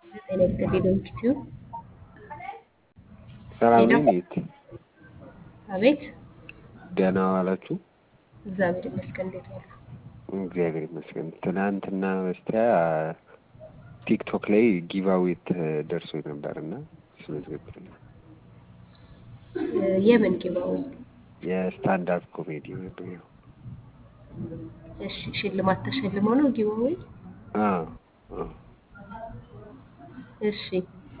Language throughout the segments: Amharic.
ጤና ይስጥልኝ ዶክተር ሰላም ሄሎ ነኝ ኔት አቤት ደህና ዋላችሁ? እግዚአብሔር ይመስገን እንዴት ዋሉ? እግዚአብሔር ይመስገን። ትናንትና በስቲያ ቲክቶክ ላይ ጊቫዌት ደርሶኝ ነበርና ስለዚህ የምን ጊባው? የስታንድ አፕ ኮሜዲ ነበር። እሺ ሽልማት ተሸልሞ ነው ጊባው? አዎ አዎ እሺ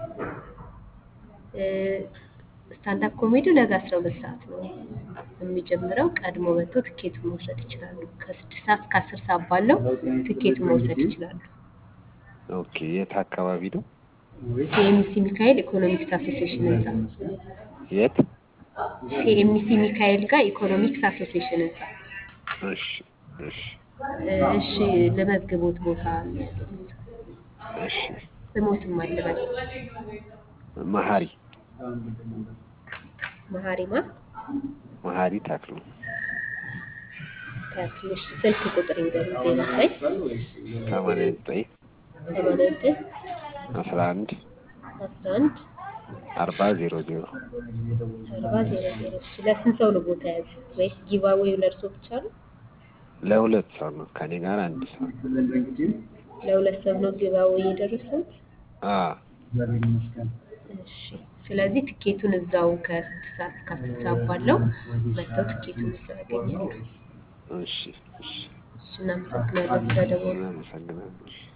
ስታንድ አፕ ኮሜዲው ነገ 12 ሰዓት ነው የሚጀምረው። ቀድሞ መጥቶ ትኬቱን መውሰድ ይችላሉ። ከ6 ሰዓት እስከ 10 ሰዓት ባለው ትኬቱን መውሰድ ይችላሉ። ኦኬ። የት አካባቢ ነው? ሲኤምሲ ሚካኤል ኢኮኖሚክስ አሶሲዬሽን ህንፃ። የት? ሲኤምሲ ሚካኤል ጋር ኢኮኖሚክስ አሶሲዬሽን ህንፃ። እሺ እሺ እሺ ለመዝግቦት ቦታ ነው ያሉት። እሺ። ስሞትም አልበል መሀሪ መሀሪማ መሀሪ ታክሉ ከትንሽ ስልክ ቁጥር ይንገሩ 09 89 89 11 11 40 00 40 00 ለስንት ሰው ነው ቦታ ያዙ? ወይስ ጊቫዌው ለእርሶ ብቻ ነው? ለሁለት ሰው ነው። ከኔ ጋር አንድ ሰው። ለሁለት ሰው ነው ጊቫዌው የደረሱት? አዎ እሺ ስለዚህ ትኬቱን እዛው ከ6 ሰዓት እስከ 10 ሰዓት ባለው መጥተው ትኬቱን እዛው ያገኛሉ። እሺ እሺ። እሺ እናመሰግናለን ስለደወሉ። አመሰግናለሁ።